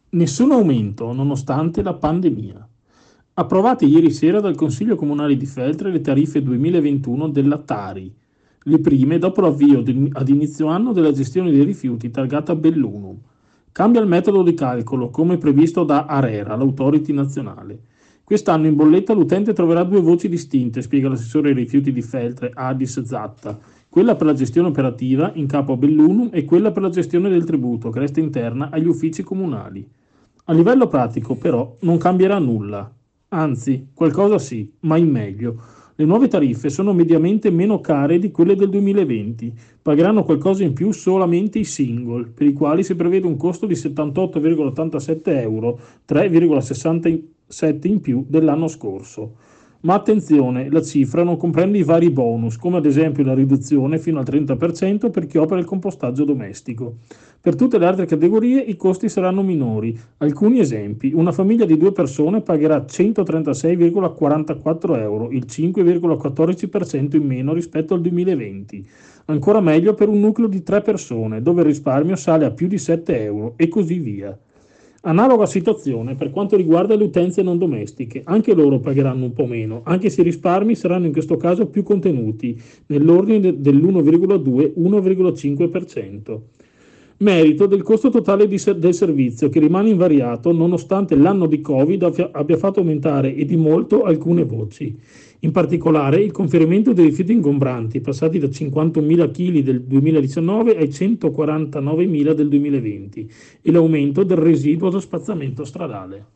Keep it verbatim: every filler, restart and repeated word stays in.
Nessun aumento nonostante la pandemia. Approvate ieri sera dal Consiglio Comunale di Feltre le tariffe duemilaventuno della Tari, le prime dopo l'avvio del- ad inizio anno della gestione dei rifiuti targata Bellunum. Cambia il metodo di calcolo, come previsto da ARERA, l'autority nazionale. Quest'anno in bolletta l'utente troverà due voci distinte, spiega l'assessore ai rifiuti di Feltre, Adis Zatta, quella per la gestione operativa in capo a Bellunum e quella per la gestione del tributo, che resta interna agli uffici comunali. A livello pratico, però, non cambierà nulla. Anzi, qualcosa sì, ma in meglio. Le nuove tariffe sono mediamente meno care di quelle del duemilaventi. Pagheranno qualcosa in più solamente i single, per i quali si prevede un costo di settantotto virgola ottantasette euro, tre virgola sessantasette in più dell'anno scorso. Ma attenzione, la cifra non comprende i vari bonus, come ad esempio la riduzione fino al trenta per cento per chi opera il compostaggio domestico. Per tutte le altre categorie i costi saranno minori. Alcuni esempi: una famiglia di due persone pagherà centotrentasei virgola quarantaquattro euro, il cinque virgola quattordici per cento in meno rispetto al duemilaventi. Ancora meglio per un nucleo di tre persone, dove il risparmio sale a più di sette euro e così via. Analoga situazione per quanto riguarda le utenze non domestiche, anche loro pagheranno un po' meno, anche se i risparmi saranno in questo caso più contenuti, nell'ordine dell'uno virgola due uno virgola cinque per cento. Merito del costo totale di ser- del servizio, che rimane invariato nonostante l'anno di Covid abbia abbia fatto aumentare e di molto alcune voci. In particolare il conferimento dei rifiuti ingombranti, passati da cinquantamila chili del duemiladiciannove ai centoquarantanovemila del duemilaventi, e l'aumento del residuo da spazzamento stradale.